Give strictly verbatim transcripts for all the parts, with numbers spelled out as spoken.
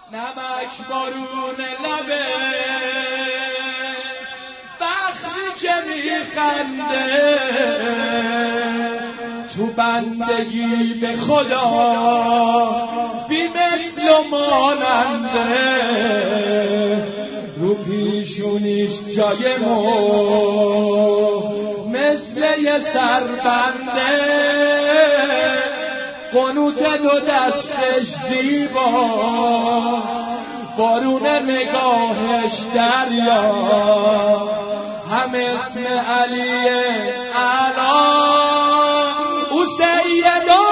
نمک بارون لبش وقتی که میخنده تو بندگی به خدا بی مثل و ماننده رو پیشونیش جای مو مثل یه سربنده قنوت دو دستش زیبا بارون نگاهش دریا هم اسم علی اعلی او سید و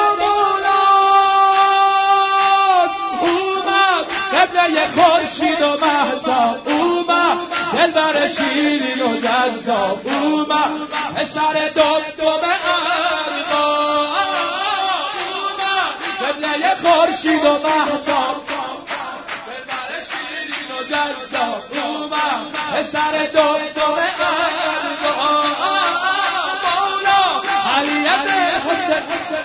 مولاد اومد قبله خورشید و مهتاب اومد دلبر شیرین و جذاب اومد پسر دمدم ارباب اومد قبله خورشید و مهتاب دلبر شیرین و جذاب اومد پسر دمدم ارباب مولا علی حسین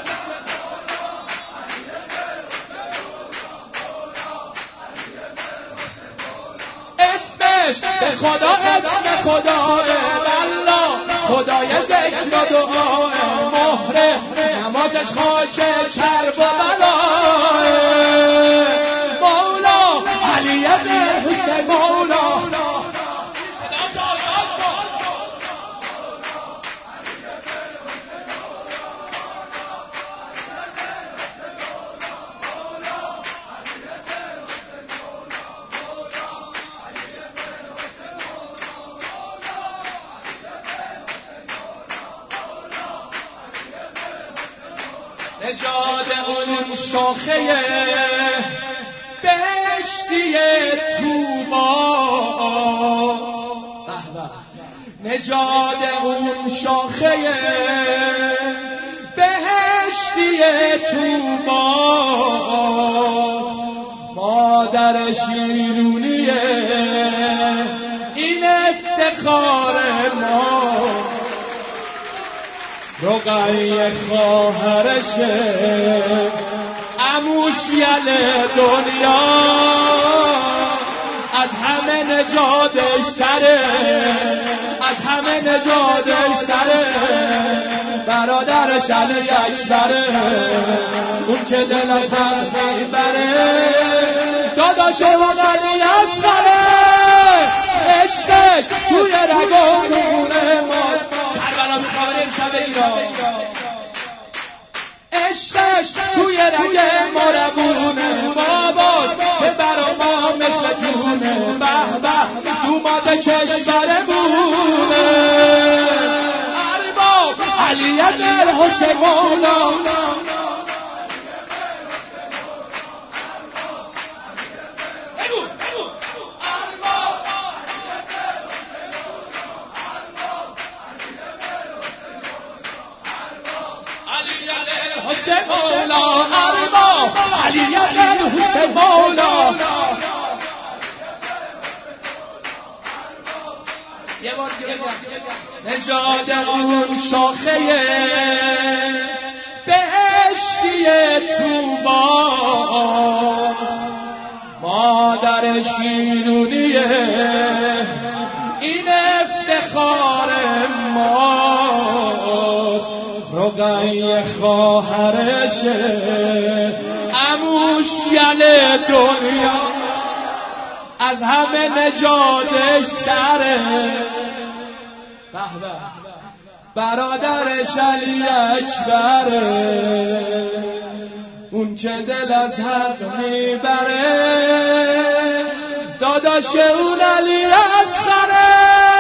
اسمش به خدا اسم خداه والله خدای ذکر و دعاه مهره نمازش خاشه کرب و بلاه مولا علی بن حسین مولا نژاد اون شاخه بهشتی طوباست نژاد اون شاخه بهشتی طوباست مادر شیرونیه این افتخار ما رقیه خواهرشه عموش یل دنیا از همه نجادش سره از همه نجادش سره برادرش علی اکبره اون که دل از هم میبره داداش و علی اصغره عشقش توی رگامونه ما کربلا میخواره امشب ایران عشقش توی رگ ما ربونه باباش که برا ما مثل جونه به به دوماد کشورمونه ارباب علی بن حسین مولا حسین مولا ارباب علی بن حسین مولا نژاد اون شاخه بهشتی طوباست مادر شیرونیه این افتخار ماست رقیه خواهرشه عموش یل دنیا از همه نجادش سره برادرش علی اکبره اون که دل از حق میبره داداش اون علی اصغره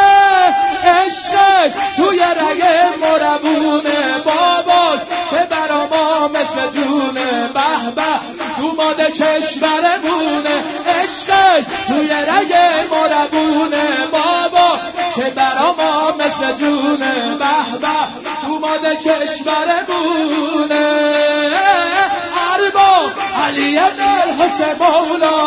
عشقش توی رگ مربونه باباش که برا ما مثل جونه به به دوماد کشورمونه عشقش توی رگ مربونه بابا که برا ما مثل جونه به به دوماد کشورمونه ارباب علی بن حسین مولا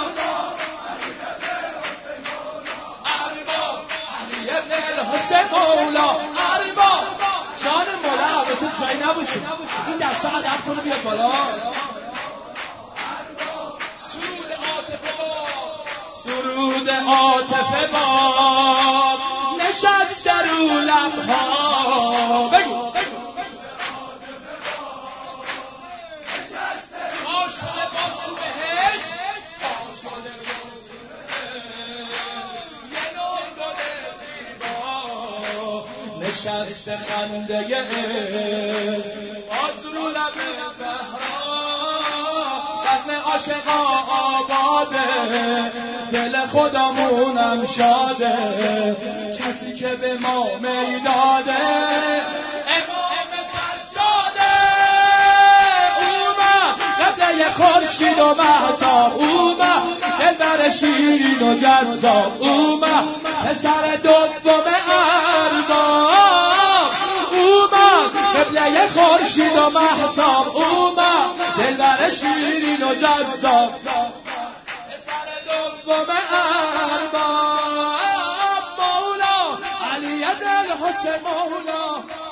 حسین مولا ارباب جان مولا حواست جایی نباشه این دستا قدر کنه بیاد بالا سرود درود عاطفه باد نشسته رو لبها. بگو نشسته خنده از رو لب زهرا، بزم عاشقا آباده، دل خودمونم شاده، کسی که به ما میداده امام سجاده. اومد قبله خورشید و مهتاب، اومد دلبر شیرین و جذاب، اومد پسر دوم ارباب، اومد قبله خورشید و مهتاب، اومد دلبر شیرین و جذاب، پسر دوم ارباب. مولا علی بن الحسین مولا